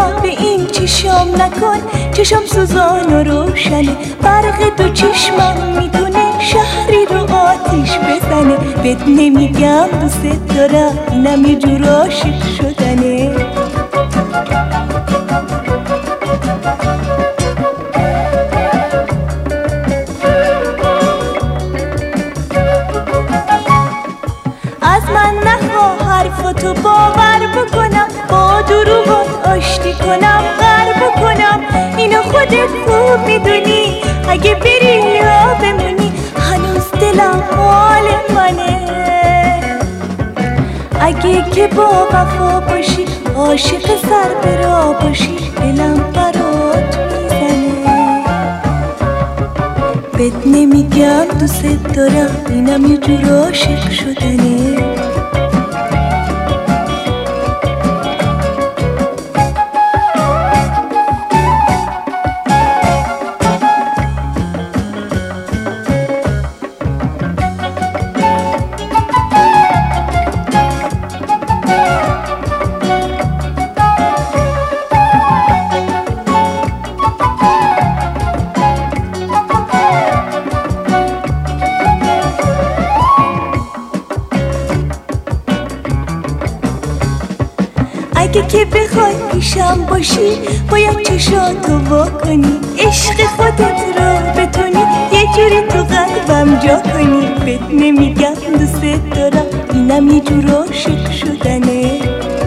نگاه به این چشم نکن، چشم سوزان و روشنه، برق دو چشمم میتونه شهری رو آتیش بزنه. بهت نمیگم دوست دارم، اینم یه جور عاشق شدنه. از من نخواه حرفاتو باور بکنم، با دروغات آشتی کنم، غر بکنم. اینو خودت خوب میدونی، اگه بری یا بمونی هنوز دلم مال منه. اگه که با وفا باشی، عاشق سر به راه باشی، دلم برات میزنه. بهت نمیگم دوست دارم، اینم یه جور عاشق شدنه. اگه که بخوای پیشم باشی، باید چشاتو وا کنی، عشق خودت رو بتونی یه جوری تو قلبم جا کنی. بهت نمیگم دوست دارم، اینم یه جور عاشق شدنه.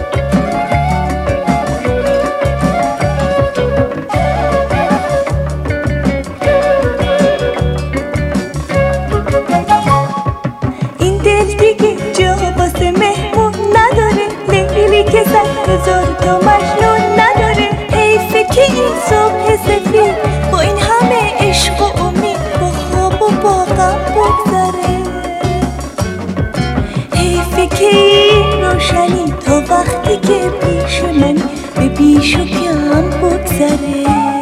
این دل دیگه جا واسه مهمون نداره، لیلی که صد هزار تا مجنون نداره. حیفه که این صبح سفید با این همه عشق و امید با خواب و با غم بگذره. حیفه که این روشنی تا وقتی که پیش منی به بیش و کم بگذره.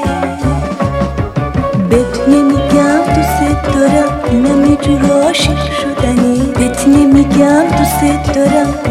بهت نمیگم دوست دارم، اینم یه جور عاشق شدنی. بهت نمیگم دوست دارم،